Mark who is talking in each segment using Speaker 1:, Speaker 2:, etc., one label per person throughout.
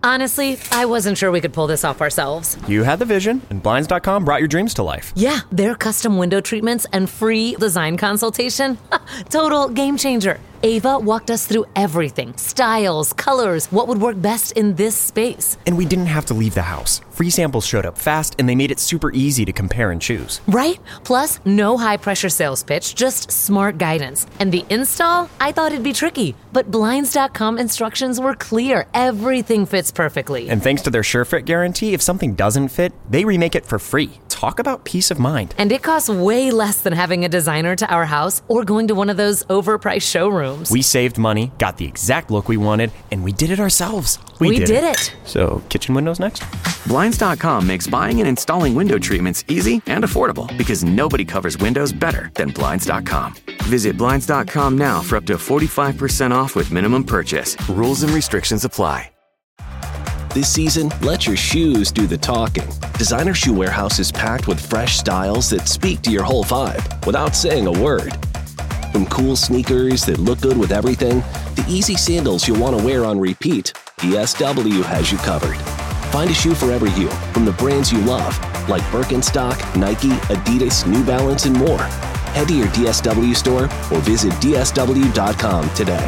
Speaker 1: Honestly, I wasn't sure we could pull this off ourselves.
Speaker 2: You had the vision, and Blinds.com brought your dreams to life.
Speaker 1: Yeah, their custom window treatments and free design consultation. Total game changer. Ava walked us through everything. Styles, colors, what would work best in this space.
Speaker 2: And we didn't have to leave the house. Free samples showed up fast, and they made it super easy to compare and choose.
Speaker 1: Right? Plus, no high-pressure sales pitch, just smart guidance. And the install? I thought it'd be tricky, but Blinds.com instructions were clear. Everything fits perfectly.
Speaker 2: And thanks to their SureFit guarantee, if something doesn't fit, they remake it for free. Talk about peace of mind.
Speaker 1: And it costs way less than having a designer to our house or going to one of those overpriced showrooms.
Speaker 2: We saved money, got the exact look we wanted, and we did it ourselves.
Speaker 1: We did it.
Speaker 2: So, kitchen windows next?
Speaker 3: Blinds.com makes buying and installing window treatments easy and affordable because nobody covers windows better than Blinds.com. Visit Blinds.com now for up to 45% off with minimum purchase. Rules and restrictions apply.
Speaker 4: This season, let your shoes do the talking. Designer Shoe Warehouse is packed with fresh styles that speak to your whole vibe without saying a word. From cool sneakers that look good with everything, to easy sandals you'll want to wear on repeat, DSW has you covered. Find a shoe for every you from the brands you love, like Birkenstock, Nike, Adidas, New Balance, and more. Head to your DSW store or visit DSW.com today.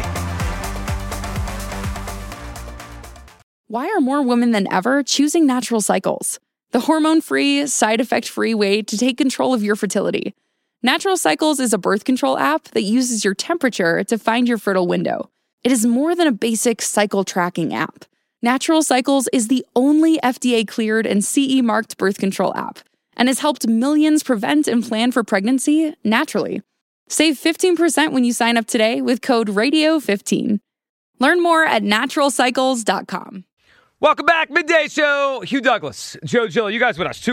Speaker 5: Why are more women than ever choosing Natural Cycles? The hormone-free, side-effect-free way to take control of your fertility. Natural Cycles is a birth control app that uses your temperature to find your fertile window. It is more than a basic cycle tracking app. Natural Cycles is the only FDA-cleared and CE-marked birth control app and has helped millions prevent and plan for pregnancy naturally. Save 15% when you sign up today with code RADIO15. Learn more at naturalcycles.com.
Speaker 6: Welcome back, Midday Show. Hugh Douglas, Joe Gill, you guys with us.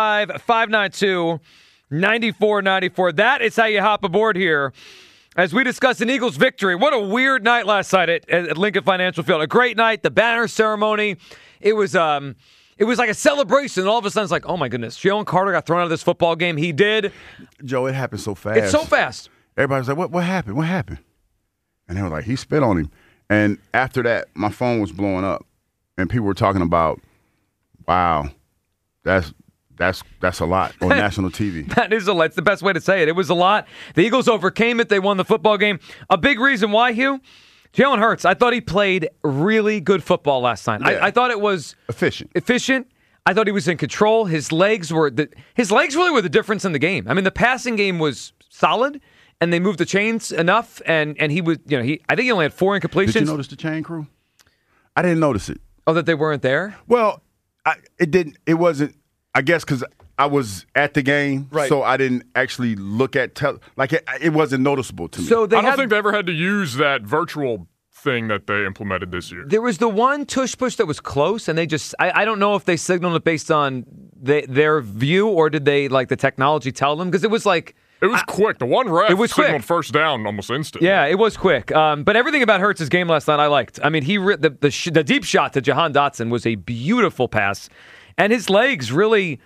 Speaker 6: 215-592-9494. That is how you hop aboard here as we discuss an Eagles victory. What a weird night last night at Lincoln Financial Field. A great night, the banner ceremony. It was like a celebration, and all of a sudden it's like, oh my goodness, Jalen Carter got thrown out of this football game. He did.
Speaker 7: Joe, it happened so fast.
Speaker 6: It's so fast.
Speaker 7: Everybody was like, what happened? What happened? And they were like, he spit on him. And after that, my phone was blowing up, and people were talking about, wow, that's a lot on national TV.
Speaker 6: That is a lot. It's the best way to say it. It was a lot. The Eagles overcame it. They won the football game. A big reason why, Hugh? Jalen Hurts, I thought he played really good football last night. Yeah. I thought it was efficient. I thought he was in control. His legs really were the difference in the game. I mean, the passing game was solid, and they moved the chains enough, and he was, I think he only had 4 incompletions.
Speaker 7: Did you notice the chain crew? I didn't notice it.
Speaker 6: Oh, that they weren't there?
Speaker 7: Well, it wasn't, I guess, because I was at the game, right. So I didn't actually look at it wasn't noticeable to me.
Speaker 8: So I don't think they ever had to use that virtual thing that they implemented this year.
Speaker 6: There was the one tush push that was close, and they just I don't know if they signaled it based on their view, or did they the technology tell them, because it was like.
Speaker 8: It was quick. The one ref signaled
Speaker 6: quick.
Speaker 8: First down almost instantly.
Speaker 6: Yeah, it was quick. But everything about Hurts' game last night I liked. I mean, the deep shot to Jahan Dotson was a beautiful pass. And his legs really,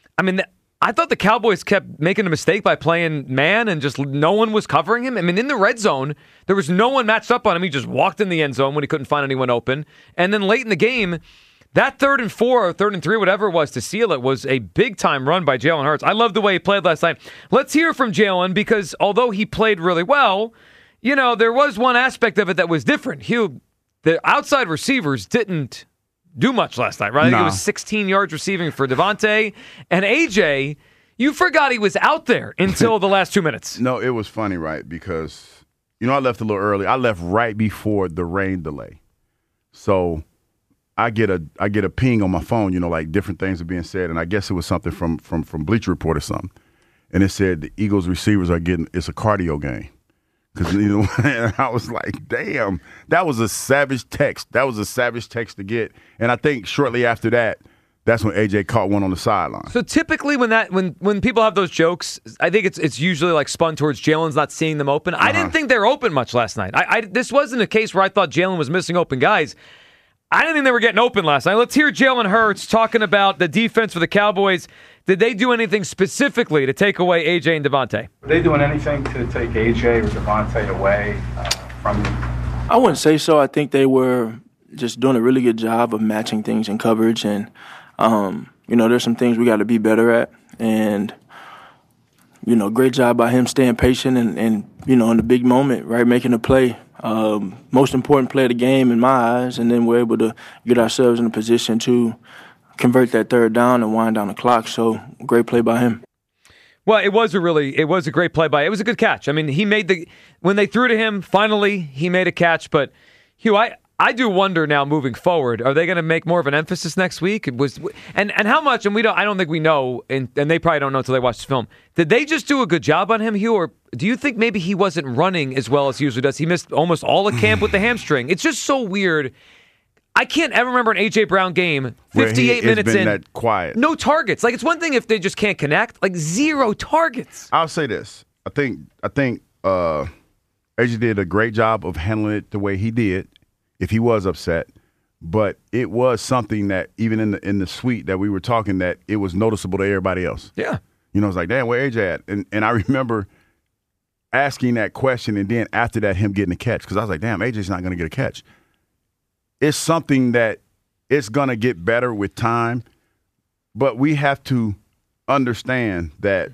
Speaker 6: I thought the Cowboys kept making a mistake by playing man and just no one was covering him. I mean, in the red zone, there was no one matched up on him. He just walked in the end zone when he couldn't find anyone open. And then late in the game, that 3rd and 4 or 3rd and 3, whatever it was, to seal it was a big-time run by Jalen Hurts. I love the way he played last night. Let's hear from Jalen, because although he played really well, there was one aspect of it that was different. The outside receivers didn't do much last night, right? I think it was 16 yards receiving for Devontae. And A.J., you forgot he was out there until the last 2 minutes.
Speaker 7: No, it was funny, right? Because, I left a little early. I left right before the rain delay. So I get a ping on my phone, different things are being said, and I guess it was something from Bleacher Report or something, and it said the Eagles receivers it's a cardio game, because I was like, damn, that was a savage text. That was a savage text to get, and I think shortly after that, that's when AJ caught one on the sideline.
Speaker 6: So typically when people have those jokes, I think it's usually spun towards Jalen's not seeing them open. I didn't think they were open much last night. This wasn't a case where I thought Jalen was missing open guys. I didn't think they were getting open last night. Let's hear Jalen Hurts talking about the defense for the Cowboys. Did they do anything specifically to take away A.J. and Devontae?
Speaker 9: Are they doing anything to take A.J. or Devontae away from you?
Speaker 10: I wouldn't say so. I think they were just doing a really good job of matching things in coverage. And, there's some things we got to be better at. And, great job by him staying patient and in the big moment, right, making a play. Most important play of the game in my eyes. And then we're able to get ourselves in a position to convert that third down and wind down the clock. So great play by him.
Speaker 6: Well, it was a great play by. It was a good catch. I mean, when they threw to him, finally he made a catch. But Hugh, I do wonder now moving forward, are they going to make more of an emphasis next week? And how much? And I don't think we know, and they probably don't know until they watch the film. Did they just do a good job on him, Hugh, or do you think maybe he wasn't running as well as he usually does? He missed almost all of camp with the hamstring. It's just so weird. I can't ever remember an A.J. Brown game, 58 minutes in,
Speaker 7: that quiet.
Speaker 6: No targets. Like, it's one thing if they just can't connect, like 0 targets.
Speaker 7: I'll say this. I think A.J. did a great job of handling it the way he did, if he was upset. But it was something that even in the suite that we were talking, that it was noticeable to everybody else.
Speaker 6: Yeah.
Speaker 7: It's like, damn, where A.J. at? And I remember asking that question, and then after that, him getting a catch, because I was like, damn, A.J.'s not going to get a catch. It's something that it's going to get better with time, but we have to understand that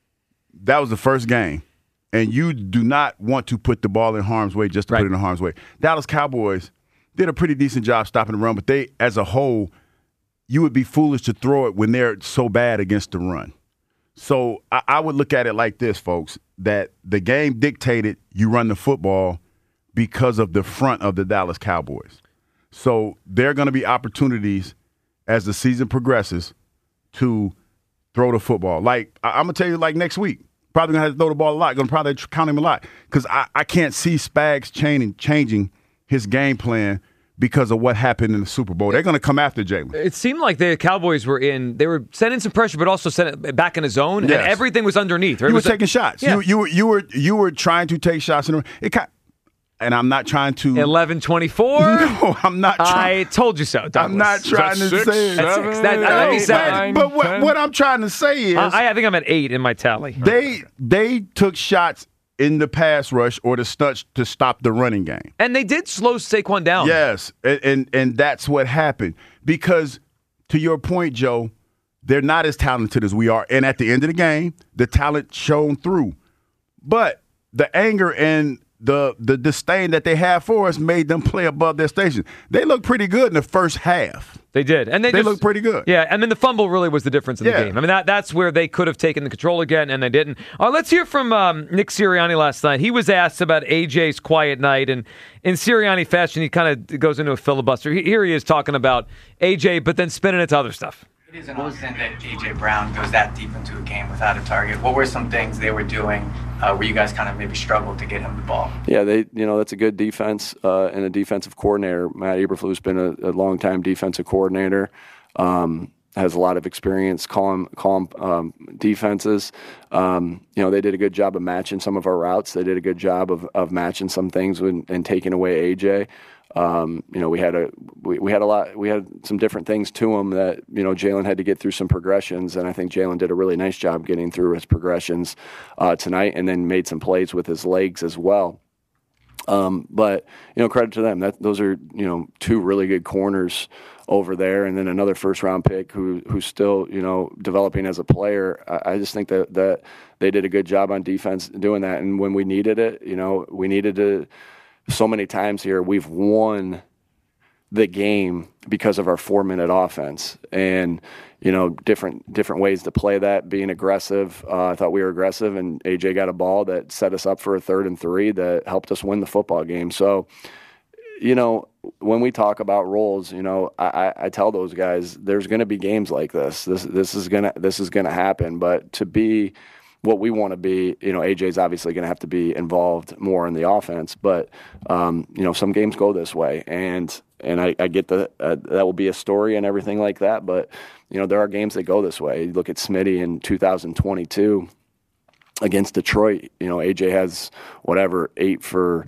Speaker 7: was the first game, and you do not want to put the ball in harm's way just to put it in harm's way. Dallas Cowboys did a pretty decent job stopping the run, but they, as a whole, you would be foolish to throw it when they're so bad against the run. So I would look at it like this, folks, that the game dictated you run the football because of the front of the Dallas Cowboys. So there are going to be opportunities as the season progresses to throw the football. Like, I'm going to tell you, like next week, probably going to have to throw the ball a lot. Going to probably count him a lot because I can't see Spags changing his game plan because of what happened in the Super Bowl. They're going to come after Jalen.
Speaker 6: It seemed like the Cowboys they were sending some pressure, but also sending it back in the zone, and everything was underneath. Right?
Speaker 7: You were taking shots.
Speaker 6: Yeah.
Speaker 7: You were trying to take shots. And I'm not trying to
Speaker 6: 11-24.
Speaker 7: No, I'm not trying.
Speaker 6: I told you so, Douglas.
Speaker 7: I'm not trying to say it.
Speaker 6: That's 6. That'd be 7.
Speaker 7: But what I'm trying to say is,
Speaker 6: I think I'm at 8 in my tally.
Speaker 7: They took shots in the pass rush or the stunts to stop the running game,
Speaker 6: and they did slow Saquon down.
Speaker 7: Yes, and that's what happened because, to your point, Joe, they're not as talented as we are, and at the end of the game, the talent shone through, but the anger and the disdain that they have for us made them play above their station. They looked pretty good in the first half.
Speaker 6: They did. And they
Speaker 7: looked pretty good.
Speaker 6: Yeah, I mean, the fumble really was the difference in the game. I mean, that's where they could have taken the control again, and they didn't. Let's hear from Nick Sirianni last night. He was asked about A.J.'s quiet night, and in Sirianni fashion, he kind of goes into a filibuster. Here he is talking about A.J., but then spinning it to other stuff.
Speaker 11: It isn't often that A.J. Brown goes that deep into a game without a target. What were some things they were doing where you guys kind of maybe struggled to get him the ball?
Speaker 12: Yeah, that's a good defense and a defensive coordinator. Matt Eberflus been a long-time defensive coordinator, has a lot of experience calling defenses. They did a good job of matching some of our routes. They did a good job of matching some things and taking away A.J. We had some different things to him that, Jalen had to get through some progressions, and I think Jalen did a really nice job getting through his progressions tonight, and then made some plays with his legs as well. But credit to them. Those are, 2 really good corners over there, and then another first-round pick who's still, developing as a player. I just think that they did a good job on defense doing that, and when we needed it, we needed to. So many times here, we've won the game because of our 4-minute offense, and different ways to play that. Being aggressive, I thought we were aggressive, and AJ got a ball that set us up for a 3rd and 3 that helped us win the football game. So, when we talk about roles, I tell those guys there's going to be games like this. This is gonna happen, but to be what we want to be, AJ's obviously going to have to be involved more in the offense, but some games go this way, and I get that will be a story and everything like that, but there are games that go this way. You look at Smitty in 2022 against Detroit. AJ has 8 for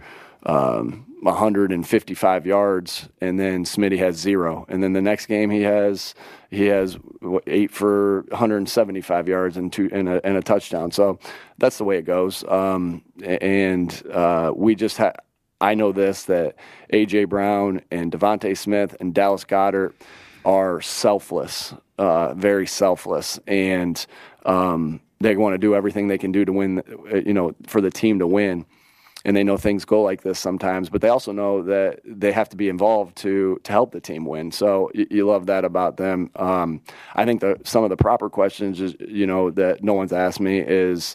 Speaker 12: 155 yards, and then Smitty has 0, and then the next game he has 8 for 175 yards and a touchdown. So that's the way it goes. We just I know that A.J. Brown and Devontae Smith and Dallas Goedert are selfless, very selfless, and they want to do everything they can do to win, for the team to win. And they know things go like this sometimes, but they also know that they have to be involved to help the team win. So you love that about them. I think some of the proper questions is, that no one's asked me is,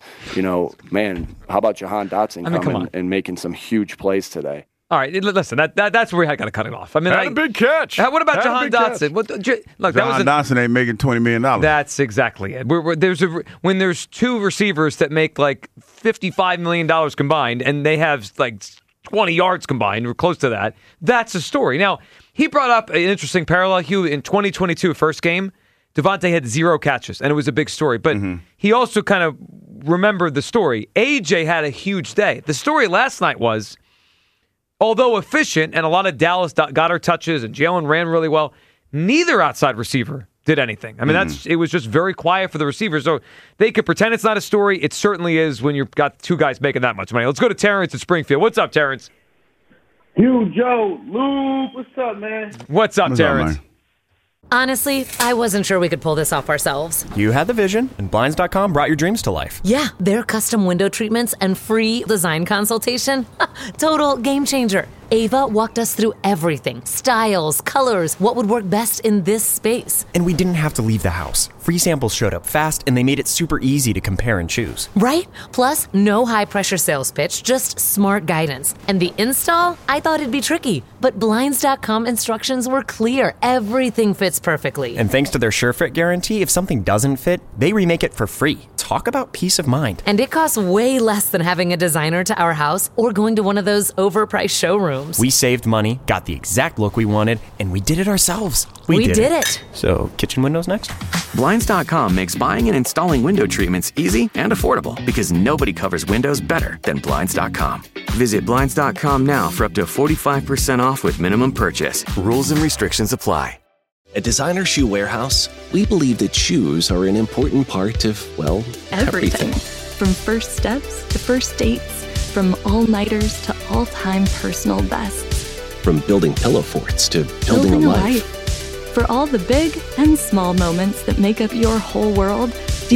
Speaker 12: man, how about Jahan Dotson coming and making some huge plays today?
Speaker 6: All right, listen, that's where I got to cut it off. I mean,
Speaker 8: a big catch.
Speaker 6: What about Jahan Dotson?
Speaker 7: Jahan Dotson ain't making $20 million.
Speaker 6: That's exactly it. When there's two receivers that make like $55 million combined, and they have like 20 yards combined, or close to that, that's a story. Now, he brought up an interesting parallel, Hugh. In 2022, first game, Devontae had 0 catches, and it was a big story. But he also kind of remembered the story. AJ had a huge day. The story last night was, although efficient and a lot of Dallas got her touches and Jalen ran really well, neither outside receiver did anything. I mean, it was just very quiet for the receivers. So they could pretend it's not a story. It certainly is when you've got two guys making that much money. Let's go to Terrence at Springfield. What's up, Terrence?
Speaker 13: Hugh, Joe, Luke, what's up, man?
Speaker 6: What's up, Terrence?
Speaker 1: Honestly, I wasn't sure we could pull this off ourselves.
Speaker 2: You had the vision, and Blinds.com brought your dreams to life.
Speaker 1: Yeah, their custom window treatments and free design consultation. Total game changer. Ava walked us through everything. Styles, colors, what would work best in this space.
Speaker 2: And we didn't have to leave the house. Free samples showed up fast, and they made it super easy to compare and choose.
Speaker 1: Right? Plus, no high-pressure sales pitch, just smart guidance. And the install? I thought it'd be tricky, but Blinds.com instructions were clear. Everything fits perfectly.
Speaker 2: And thanks to their SureFit guarantee, if something doesn't fit, they remake it for free. Talk about peace of mind.
Speaker 1: And it costs way less than having a designer to our house or going to one of those overpriced showrooms.
Speaker 2: We saved money, got the exact look we wanted, and we did it ourselves.
Speaker 1: We did it.
Speaker 2: So, kitchen windows next?
Speaker 3: Blinds.com makes buying and installing window treatments easy and affordable because nobody covers windows better than Blinds.com. Visit Blinds.com now for up to 45% off with minimum purchase. Rules and restrictions apply.
Speaker 4: At Designer Shoe Warehouse, we believe that shoes are an important part of, well, everything.
Speaker 14: From first steps to first dates, from all-nighters to all-time personal bests.
Speaker 4: From building pillow forts to building a life.
Speaker 14: For all the big and small moments that make up your whole world,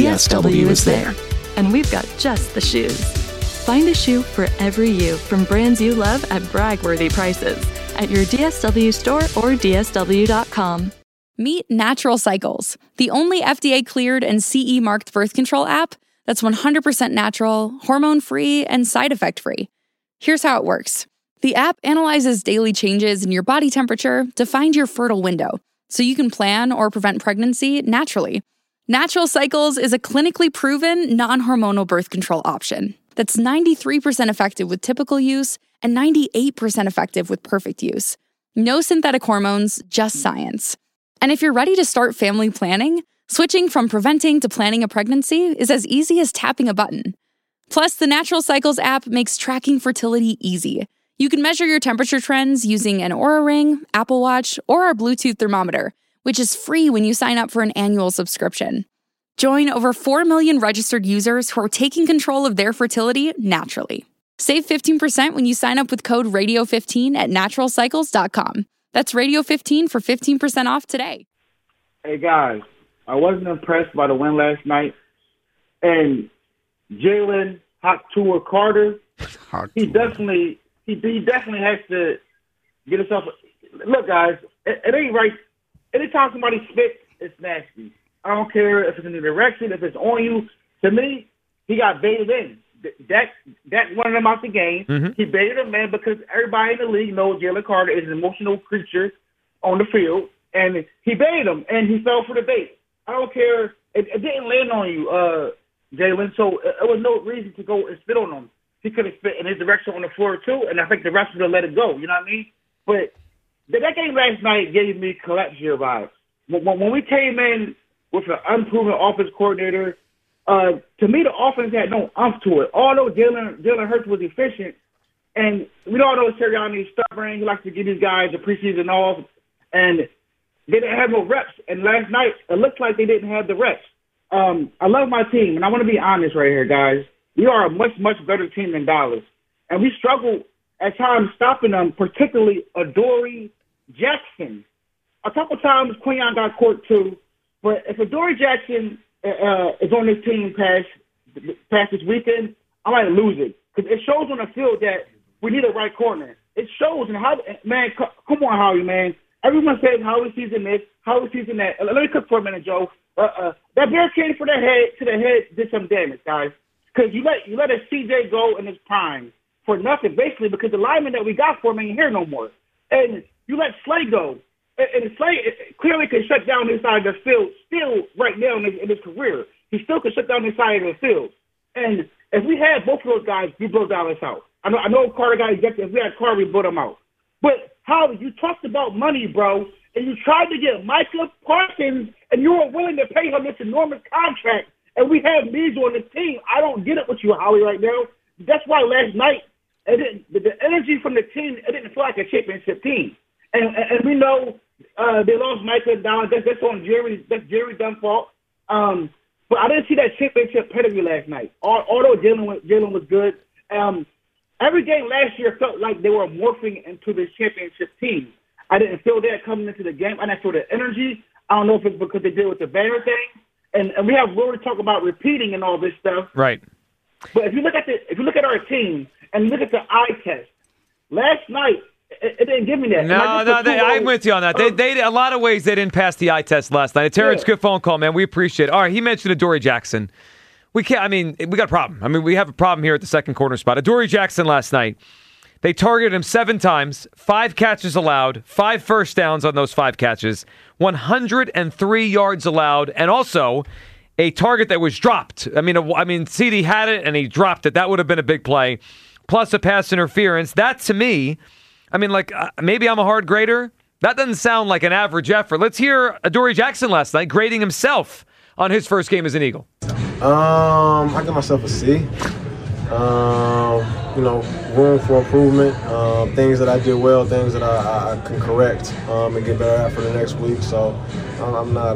Speaker 14: DSW is there. And we've got just the shoes. Find a shoe for every you from brands you love at brag-worthy prices at your DSW store or DSW.com.
Speaker 5: Meet Natural Cycles, the only FDA-cleared and CE-marked birth control app that's 100% natural, hormone-free, and side effect-free. Here's how it works. The app analyzes daily changes in your body temperature to find your fertile window, so you can plan or prevent pregnancy naturally. Natural Cycles is a clinically proven, non-hormonal birth control option that's 93% effective with typical use and 98% effective with perfect use. No synthetic hormones, just science. And if you're ready to start family planning, switching from preventing to planning a pregnancy is as easy as tapping a button. Plus, the Natural Cycles app makes tracking fertility easy. You can measure your temperature trends using an Oura Ring, Apple Watch, or our Bluetooth thermometer, which is free when you sign up for an annual subscription. Join over 4 million registered users who are taking control of their fertility naturally. Save 15% when you sign up with code RADIO15 at naturalcycles.com. That's Radio15 for 15% off today.
Speaker 13: Hey, guys, I wasn't impressed by the win last night. And Jalen Hot-Tour Carter, he definitely has to get himself. Look, guys, it ain't right. Anytime somebody spits, it's nasty. I don't care if it's in the direction, if it's on you. To me, he got baited in. That wanted him out the game. Mm-hmm. He baited him in because everybody in the league knows Jalen Carter is an emotional creature on the field, and he baited him, and he fell for the bait. I don't care. It didn't land on you, Jalen, so it was no reason to go and spit on him. He could have spit in his direction on the floor, too, and I think the rest would have let it go. You know what I mean? But that game last night gave me collapse year vibes. When we came in with an unproven offense coordinator, to me, the offense had no umph to it. Although Jalen Hurts was efficient, and we all know Sirianni is stubborn. He likes to give these guys a preseason off, and they didn't have no reps. And last night, it looked like they didn't have the reps. I love my team, and I want to be honest right here, guys. We are a much, much better team than Dallas. And we struggled at times stopping them, particularly Adoree Jackson. A couple times Quinyon got caught too, but if Adoree Jackson is on this team past this weekend, I might lose it because it shows on the field that we need a right corner. It shows, and how, man, come on, Howie, man. Everyone says Howie season this, Howie season that. Let me cook for a minute, Joe. That barricade to the head did some damage, guys. Because you let a CJ go in his prime for nothing, basically, because the lineman that we got for him ain't here no more. And you let Slay go. And Slay clearly can shut down this side of the field still right now in his career. He still can shut down this side of the field. And if we had both of those guys, we blow Dallas out. I know Carter got ejected. If we had Carter, we blow him out. But how you talked about money, bro, and you tried to get Micah Parsons, and you were willing to pay him this enormous contract, and we have needs on the team. I don't get it with you, Howie, right now. That's why last night, the energy from the team, it didn't feel like a championship team. And we know they lost Micah down. That's on Jerry. That's Jerry's dumb fault. But I didn't see that championship pedigree last night. Although Jalen was good. Every game last year felt like they were morphing into this championship team. I didn't feel that coming into the game. I didn't feel the energy. I don't know if it's because they did with the banner thing. And we have Rory talk about repeating and all this stuff.
Speaker 6: Right.
Speaker 13: But if you look at our team and look at the eye test, last night it didn't give me that.
Speaker 6: No, I'm with you on that. They a lot of ways they didn't pass the eye test last night. Terrence, good phone call, man. We appreciate it. All right, he mentioned Adoree Jackson. We can't. I mean, we got a problem. We have a problem here at the second corner spot. Adoree Jackson last night, they targeted him 7 times, 5 catches allowed, 5 first downs on those 5 catches, 103 yards allowed, and also a target that was dropped. I mean, CD had it and he dropped it. That would have been a big play. Plus a pass interference. That to me, maybe I'm a hard grader. That doesn't sound like an average effort. Let's hear Adoree Jackson last night grading himself on his first game as an Eagle.
Speaker 15: I give myself a C. Room for improvement. Things that I did well, things that I can correct and get better at for the next week. So I'm not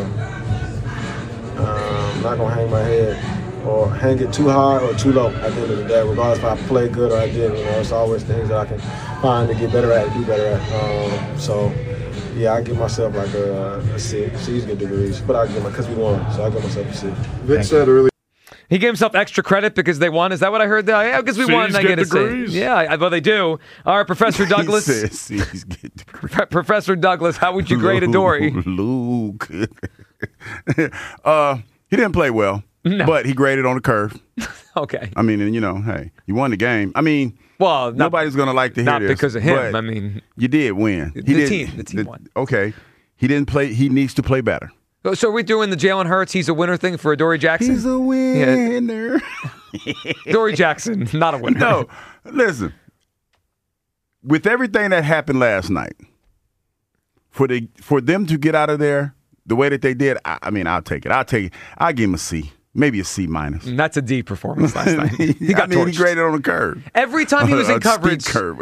Speaker 15: gonna hang my head or hang it too high or too low at the end of the day, regardless if I play good or I didn't. It's always things that I can find to get better at and do better at. Yeah, I give myself like a C. C's good degrees, but I give because we won, so I give myself a C. Vic said earlier.
Speaker 6: He gave himself extra credit because they won. Is that what I heard? Yeah, because we won. I get a C. Yeah, well, they do. All right, Professor Douglas. Professor Douglas, how would you grade Adoree?
Speaker 7: Luke. He didn't play well, but he graded on the curve.
Speaker 6: Okay.
Speaker 7: I mean, and hey, you won the game. I mean,
Speaker 6: well,
Speaker 7: nobody's going to like to hear
Speaker 6: not
Speaker 7: this.
Speaker 6: Not because of him. I mean,
Speaker 7: you did win. The team won. Okay. He didn't play. He needs to play better.
Speaker 6: So are we doing the Jalen Hurts, he's a winner thing for Adoree Jackson?
Speaker 7: He's a winner.
Speaker 6: Adoree Jackson, not a winner.
Speaker 7: No, listen. With everything that happened last night, for them to get out of there the way that they did, I'll take it. I'll give him a C. Maybe a C minus.
Speaker 6: That's a D performance last night. He got torched.
Speaker 7: He graded on the curve.
Speaker 6: Every time he was in coverage,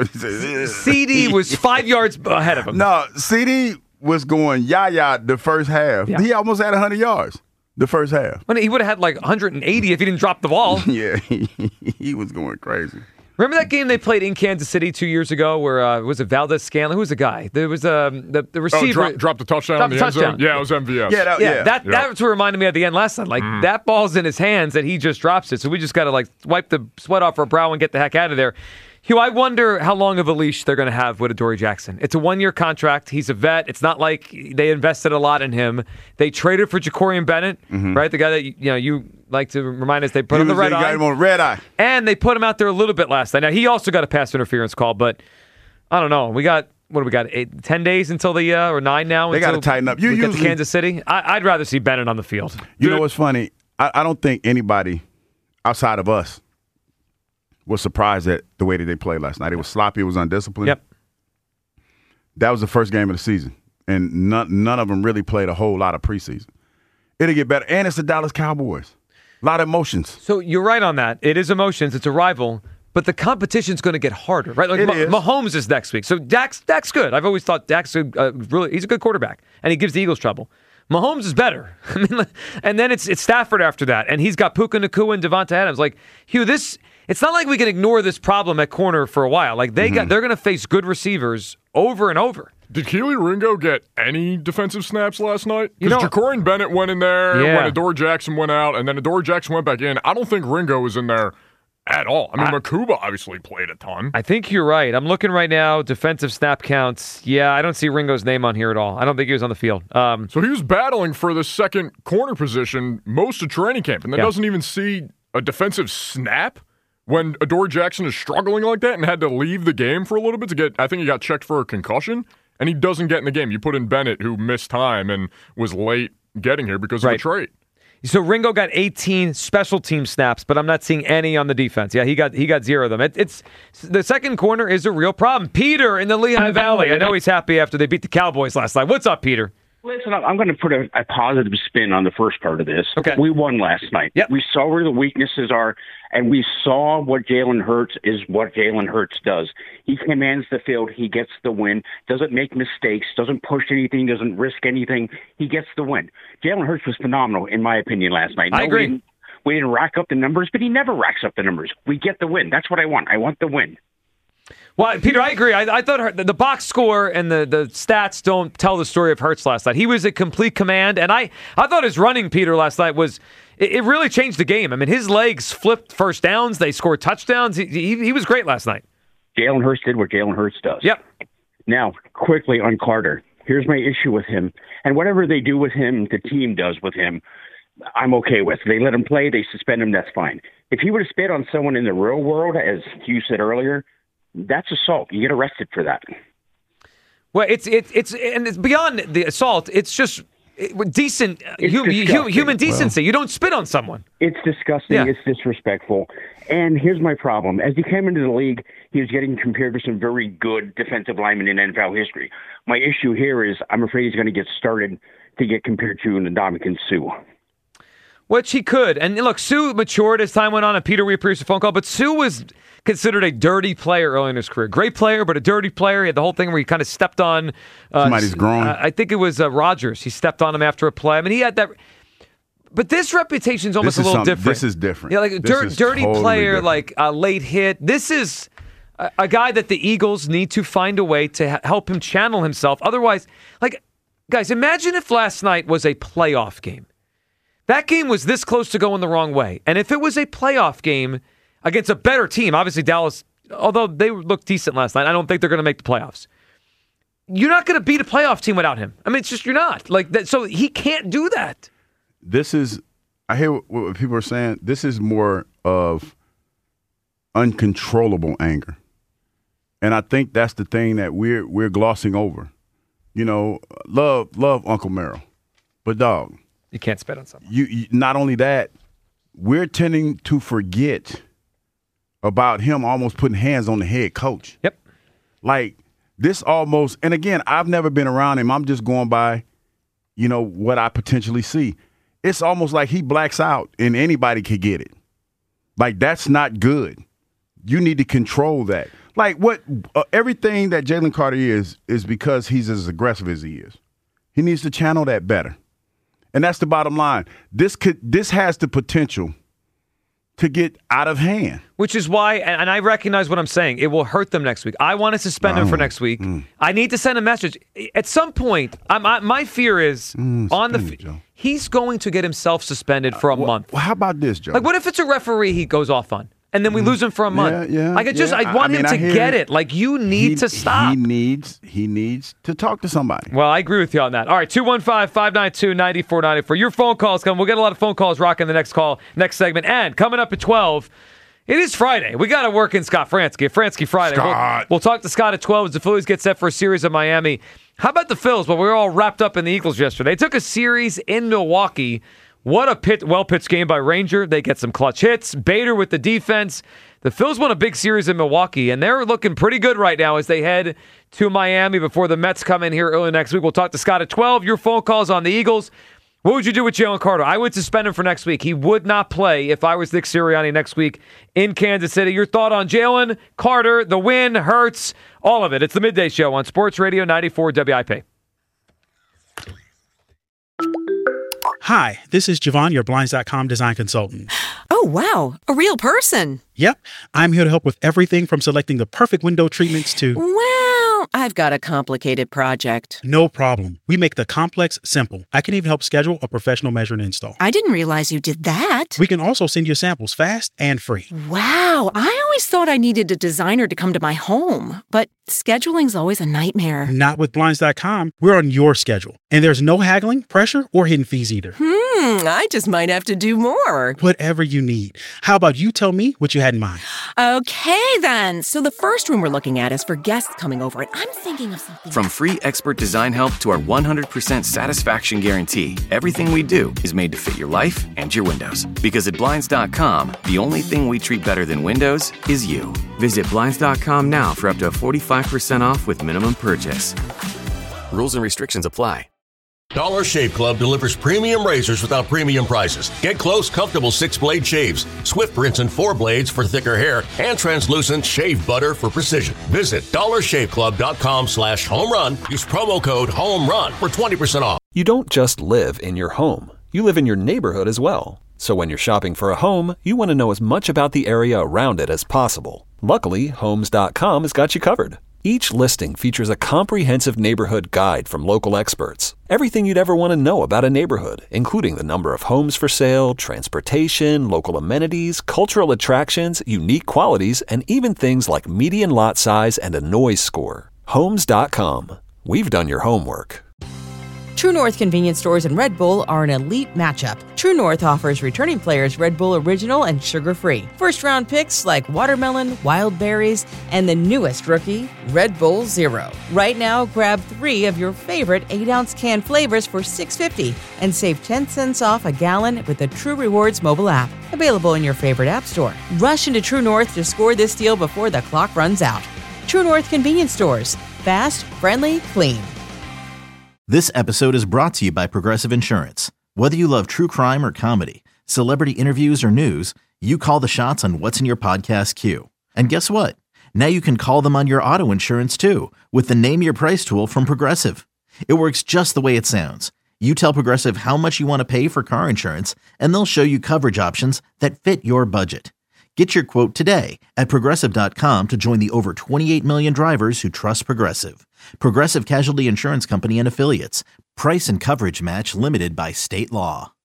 Speaker 6: CD was 5 yards ahead of him.
Speaker 7: No, CD was going the first half. Yeah. He almost had 100 yards the first half.
Speaker 6: He would have had like 180 if he didn't drop the ball.
Speaker 7: Yeah, he was going crazy.
Speaker 6: Remember that game they played in Kansas City 2 years ago where, was it Valdez-Scanlon? Who was the guy? There was the receiver.
Speaker 8: Dropped the touchdown in the end zone? Yeah, it was MVS.
Speaker 6: That's what reminded me at the end last night. That ball's in his hands and he just drops it. So we just got to wipe the sweat off our brow and get the heck out of there. Hugh, I wonder how long of a leash they're going to have with Adoree Jackson. It's a 1-year contract. He's a vet. It's not like they invested a lot in him. They traded for Jacorian Bennett, right? The guy that you like to remind us they put him on the red eye.
Speaker 7: Got him on red eye.
Speaker 6: And they put him out there a little bit last night. Now, he also got a pass interference call, but I don't know. We got 10 days until the or 9 now?
Speaker 7: They got to tighten up.
Speaker 6: We get to Kansas City. I'd rather see Bennett on the field.
Speaker 7: You know what's funny? I don't think anybody outside of us was surprised at the way that they played last night. It was sloppy. It was undisciplined.
Speaker 6: Yep.
Speaker 7: That was the first game of the season, and none of them really played a whole lot of preseason. It'll get better, and it's the Dallas Cowboys. A lot of emotions.
Speaker 6: So you're right on that. It is emotions. It's a rival, but the competition's going to get harder, right? Mahomes is next week, so Dak's good. I've always thought Dak's he's a good quarterback, and he gives the Eagles trouble. Mahomes is better. And then it's Stafford after that, and he's got Puka Nacua and Devonta Adams. Hugh, it's not like we can ignore this problem at corner for a while. Like they're going to face good receivers over and over.
Speaker 8: Did Keely Ringo get any defensive snaps last night? Because Jacorian Bennett went in there when Adoree Jackson went out, and then Adoree Jackson went back in. I don't think Ringo was in there at all. I mean, Makuba obviously played a ton.
Speaker 6: I think you're right. I'm looking right now, defensive snap counts. Yeah, I don't see Ringo's name on here at all. I don't think he was on the field.
Speaker 8: So he was battling for the second corner position most of training camp, and then doesn't even see a defensive snap when Adoree Jackson is struggling like that and had to leave the game for a little bit to get, I think he got checked for a concussion, and he doesn't get in the game. You put in Bennett, who missed time and was late getting here because of the trade.
Speaker 6: So Ringo got 18 special team snaps, but I'm not seeing any on the defense. Yeah, he got 0 of them. It's the second corner is a real problem. Peter in the Lehigh Valley. I know he's happy after they beat the Cowboys last night. What's up, Peter?
Speaker 16: Listen, I'm going to put a positive spin on the first part of this.
Speaker 6: Okay.
Speaker 16: We won last night.
Speaker 6: Yep.
Speaker 16: We saw where the weaknesses are, and we saw what Jalen Hurts is what Jalen Hurts does. He commands the field. He gets the win, doesn't make mistakes, doesn't push anything, doesn't risk anything. He gets the win. Jalen Hurts was phenomenal, in my opinion, last night.
Speaker 6: I agree.
Speaker 16: We didn't rack up the numbers, but he never racks up the numbers. We get the win. That's what I want. I want the win.
Speaker 6: Well, Peter, I agree. I thought the box score and the stats don't tell the story of Hurts last night. He was a complete command, and I thought his running, Peter, last night was it really changed the game. I mean, his legs flipped first downs. They scored touchdowns. He was great last night.
Speaker 16: Jalen Hurts did what Jalen Hurts does.
Speaker 6: Yep.
Speaker 16: Now, quickly on Carter. Here's my issue with him. And whatever they do with him, the team does with him, I'm okay with. They let him play. They suspend him. That's fine. If he would have spit on someone in the real world, as Hugh said earlier, that's assault. You get arrested for that.
Speaker 6: Well, it's beyond the assault. It's just decent human decency. Well, you don't spit on someone.
Speaker 16: It's disgusting. Yeah. It's disrespectful. And here's my problem. As he came into the league, he was getting compared to some very good defensive linemen in NFL history. My issue here is I'm afraid he's going to get started to get compared to Ndamukong Suh.
Speaker 6: Which he could. And look, Suh matured as time went on, and Peter, we appreciate the phone call, but Suh was considered a dirty player early in his career. Great player, but a dirty player. He had the whole thing where he kind of stepped on
Speaker 7: somebody's groin.
Speaker 6: I think it was Rodgers. He stepped on him after a play. I mean, he had that. But this reputation is almost a little different.
Speaker 7: This is different.
Speaker 6: Yeah, like a dirty
Speaker 7: totally
Speaker 6: player,
Speaker 7: different.
Speaker 6: like a late hit. This is a guy that the Eagles need to find a way to help him channel himself. Otherwise, like, guys, imagine if last night was a playoff game. That game was this close to going the wrong way. And if it was a playoff game against a better team, obviously Dallas, although they looked decent last night, I don't think they're going to make the playoffs. You're not going to beat a playoff team without him. I mean, it's just you're not. Like that, so he can't do that.
Speaker 7: This is, I hear what people are saying. This is more of uncontrollable anger. And I think that's the thing that we're glossing over. You know, love Uncle Merrill. But dog,
Speaker 6: you can't spit on someone.
Speaker 7: You not only that, we're tending to forget about him almost putting hands on the head coach.
Speaker 6: Yep.
Speaker 7: Like this almost, and again, I've never been around him. I'm just going by, you know, what I potentially see. It's almost like he blacks out and anybody could get it. Like that's not good. You need to control that. Like what everything that Jalen Carter is because he's as aggressive as he is. He needs to channel that better. And that's the bottom line. This has the potential to get out of hand.
Speaker 6: Which is why, and I recognize what I'm saying, it will hurt them next week. I want to suspend him for next week. I need to send a message. At some point, my fear is he's going to get himself suspended for a month.
Speaker 7: Well, how about this, Joe?
Speaker 6: Like, what if it's a referee he goes off on? And then we lose him for a month. I want him to get it. Like, you need to stop.
Speaker 7: He needs to talk to somebody.
Speaker 6: Well, I agree with you on that. All right, 215-592-9494. Your phone calls come. We'll get a lot of phone calls rocking the next segment. And coming up at 12, it is Friday. We got to work in Scott Franzke. Franzke Friday. We'll talk to Scott at 12 as the Phillies get set for a series in Miami. How about the Phils? Well, we were all wrapped up in the Eagles yesterday. They took a series in Milwaukee. What a well-pitched game by Ranger. They get some clutch hits. Bader with the defense. The Phils won a big series in Milwaukee, and they're looking pretty good right now as they head to Miami before the Mets come in here early next week. We'll talk to Scott at 12. Your phone calls on the Eagles. What would you do with Jalen Carter? I would suspend him for next week. He would not play if I was Nick Sirianni next week in Kansas City. Your thought on Jalen Carter, the win, Hurts, all of it. It's the Midday Show on Sports Radio 94 WIP.
Speaker 17: Hi, this is Javon, your Blinds.com design consultant.
Speaker 18: Oh,
Speaker 17: Oh, wow. A real person.
Speaker 18: Yep. I'm here to help with everything from selecting the perfect window treatments to...
Speaker 17: Well, I've got a complicated project.
Speaker 18: No problem. We make the complex simple. I can even help schedule a professional measure and install.
Speaker 17: I didn't realize you did that.
Speaker 18: We can also send you samples fast and free.
Speaker 17: Wow. I always thought I needed a designer to come to my home, but scheduling's always a nightmare.
Speaker 18: Not with Blinds.com. We're on your schedule. And there's no haggling, pressure, or hidden fees either.
Speaker 17: I just might have to do more.
Speaker 18: Whatever you need. How about you tell me what you had in mind?
Speaker 17: Okay, then. So the first room we're looking at is for guests coming over, and I'm thinking of something.
Speaker 3: From free expert design help to our 100% satisfaction guarantee, everything we do is made to fit your life and your windows. Because at Blinds.com, the only thing we treat better than windows is you. Visit Blinds.com now for up to 45% off with minimum purchase. Rules and restrictions apply.
Speaker 19: Dollar Shave Club delivers premium razors without premium prices. Get close, comfortable 6-blade shaves, swift rinse and 4 blades for thicker hair, and translucent shave butter for precision. Visit dollarshaveclub.com/homerun. Use promo code HOMERUN for 20% off.
Speaker 20: You don't just live in your home. You live in your neighborhood as well. So when you're shopping for a home, you want to know as much about the area around it as possible. Luckily, Homes.com has got you covered. Each listing features a comprehensive neighborhood guide from local experts. Everything you'd ever want to know about a neighborhood, including the number of homes for sale, transportation, local amenities, cultural attractions, unique qualities, and even things like median lot size and a noise score. Homes.com. We've done your homework.
Speaker 21: True North convenience stores and Red Bull are an elite matchup. True North offers returning players Red Bull Original and sugar-free. First-round picks like watermelon, wild berries, and the newest rookie, Red Bull Zero. Right now, grab 3 of your favorite 8-ounce can flavors for $6.50 and save 10 cents off a gallon with the True Rewards mobile app. Available in your favorite app store. Rush into True North to score this deal before the clock runs out. True North convenience stores. Fast, friendly, clean.
Speaker 22: This episode is brought to you by Progressive Insurance. Whether you love true crime or comedy, celebrity interviews or news, you call the shots on what's in your podcast queue. And guess what? Now you can call them on your auto insurance too with the Name Your Price tool from Progressive. It works just the way it sounds. You tell Progressive how much you want to pay for car insurance, and they'll show you coverage options that fit your budget. Get your quote today at Progressive.com to join the over 28 million drivers who trust Progressive. Progressive Casualty Insurance Company and Affiliates. Price and coverage match limited by state law.